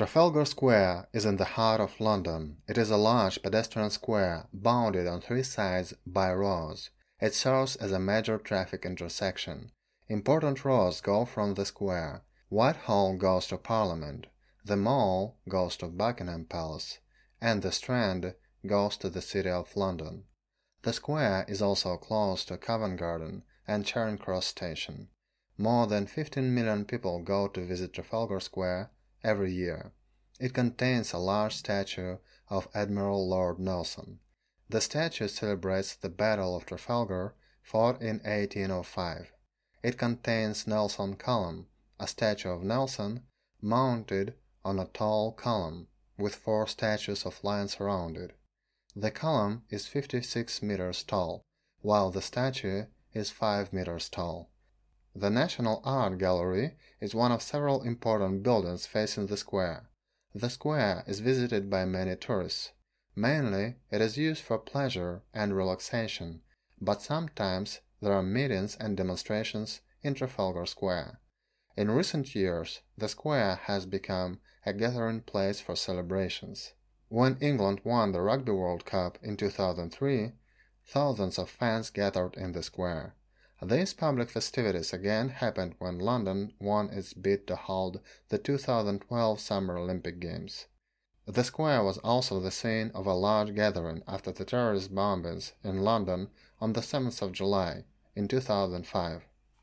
Trafalgar Square is in the heart of London. It is a large pedestrian square bounded on three sides by roads. It serves as a major traffic intersection. Important roads go from the square. Whitehall goes to Parliament, the Mall goes to Buckingham Palace, and the Strand goes to the City of London. The square is also close to Covent Garden and Charing Cross Station. More than 15 million people go to visit Trafalgar Square every year. It contains a large statue of Admiral Lord Nelson. The statue celebrates the Battle of Trafalgar, fought in 1805. It contains Nelson Column, a statue of Nelson, mounted on a tall column, with 4 statues of lions around it. The column is 56 meters tall, while the statue is 5 meters tall. The National Art Gallery is one of several important buildings facing the square. The square is visited by many tourists. Mainly, it is used for pleasure and relaxation, but sometimes there are meetings and demonstrations in Trafalgar Square. In recent years, the square has become a gathering place for celebrations. When England won the Rugby World Cup in 2003, thousands of fans gathered in the square. These public festivities again happened when London won its bid to hold the 2012 Summer Olympic Games. The square was also the scene of a large gathering after the terrorist bombings in London on the 7th of July in 2005.